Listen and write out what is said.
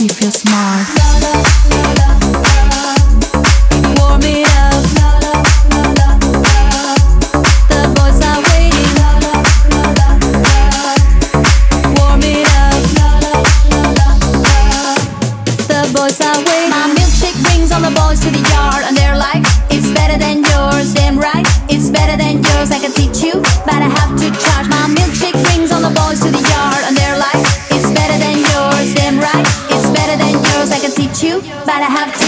you feel smart. Warm it up. The boys are waiting. Warm it up. The boys are waiting. My milkshake brings all the boys to the yard, and they're like, it's better than yours. Damn right, it's better than yours. I can teach you, but I have to charge. My milkshake brings all the boys to the yard, and they're like, it's better than yours. Damn right, it's better than yours. I can teach you, but I have to